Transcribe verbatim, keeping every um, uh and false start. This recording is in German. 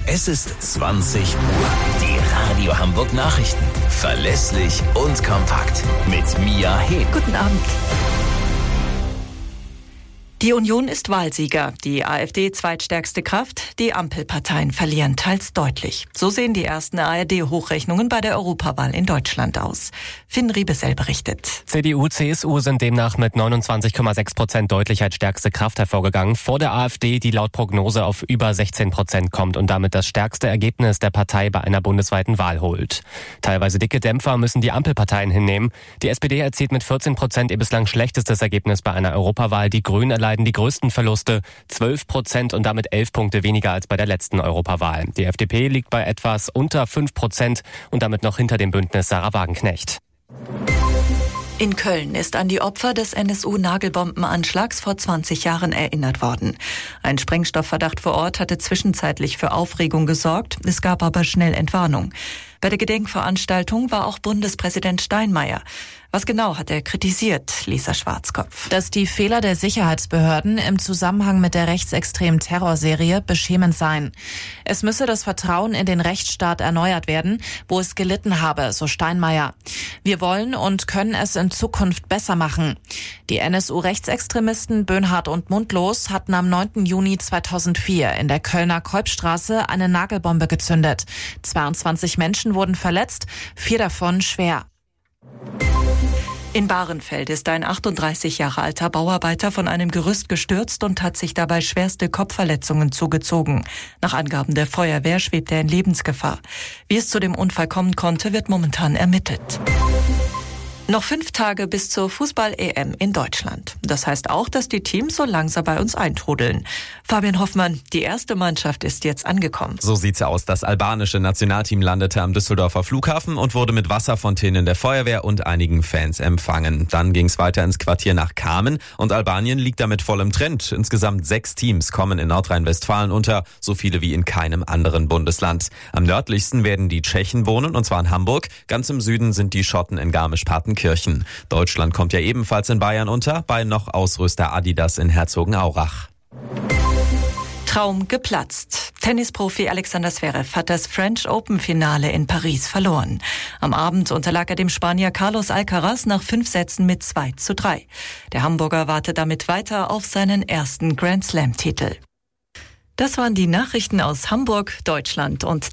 Es ist zwanzig Uhr. Die Radio Hamburg Nachrichten. Verlässlich und kompakt. Mit Mia Hehn. Guten Abend. Die Union ist Wahlsieger, die AfD zweitstärkste Kraft, die Ampelparteien verlieren teils deutlich. So sehen die ersten A R D-Hochrechnungen bei der Europawahl in Deutschland aus. Finn Riebesell berichtet. C D U, C S U sind demnach mit neunundzwanzig Komma sechs Prozent deutlich als stärkste Kraft hervorgegangen, vor der AfD, die laut Prognose auf über sechzehn Prozent kommt und damit das stärkste Ergebnis der Partei bei einer bundesweiten Wahl holt. Teilweise dicke Dämpfer müssen die Ampelparteien hinnehmen. Die S P D erzielt mit vierzehn Prozent ihr bislang schlechtestes Ergebnis bei einer Europawahl. Die Grünen erleiden die größten Verluste, zwölf Prozent und damit elf Punkte weniger als bei der letzten Europawahl. Die F D P liegt bei etwas unter fünf Prozent und damit noch hinter dem Bündnis Sarah Wagenknecht. In Köln ist an die Opfer des N S U-Nagelbombenanschlags vor zwanzig Jahren erinnert worden. Ein Sprengstoffverdacht vor Ort hatte zwischenzeitlich für Aufregung gesorgt, es gab aber schnell Entwarnung. Bei der Gedenkveranstaltung war auch Bundespräsident Steinmeier. Was genau hat er kritisiert, Lisa Schwarzkopf? Dass die Fehler der Sicherheitsbehörden im Zusammenhang mit der rechtsextremen Terrorserie beschämend seien. Es müsse das Vertrauen in den Rechtsstaat erneuert werden, wo es gelitten habe, so Steinmeier. Wir wollen und können es in Zukunft besser machen. Die N S U-Rechtsextremisten Böhnhardt und Mundlos hatten am neunten Juni zweitausendvier in der Kölner Kolbstraße eine Nagelbombe gezündet. zweiundzwanzig Menschen wurden verletzt, vier davon schwer. In Bahrenfeld ist ein achtunddreißig Jahre alter Bauarbeiter von einem Gerüst gestürzt und hat sich dabei schwerste Kopfverletzungen zugezogen. Nach Angaben der Feuerwehr schwebt er in Lebensgefahr. Wie es zu dem Unfall kommen konnte, wird momentan ermittelt. Noch fünf Tage bis zur Fußball-E M in Deutschland. Das heißt auch, dass die Teams so langsam bei uns eintrudeln. Fabian Hoffmann, die erste Mannschaft ist jetzt angekommen. So sieht's aus. Das albanische Nationalteam landete am Düsseldorfer Flughafen und wurde mit Wasserfontänen der Feuerwehr und einigen Fans empfangen. Dann ging's weiter ins Quartier nach Kamen und Albanien liegt damit voll im Trend. Insgesamt sechs Teams kommen in Nordrhein-Westfalen unter, so viele wie in keinem anderen Bundesland. Am nördlichsten werden die Tschechen wohnen, und zwar in Hamburg. Ganz im Süden sind die Schotten in Garmisch-Partenkirchen. Deutschland kommt ja ebenfalls in Bayern unter, bei noch Ausrüster Adidas in Herzogenaurach. Traum geplatzt. Tennisprofi Alexander Zverev hat das French Open-Finale in Paris verloren. Am Abend unterlag er dem Spanier Carlos Alcaraz nach fünf Sätzen mit zwei zu drei. Der Hamburger wartet damit weiter auf seinen ersten Grand-Slam-Titel. Das waren die Nachrichten aus Hamburg, Deutschland und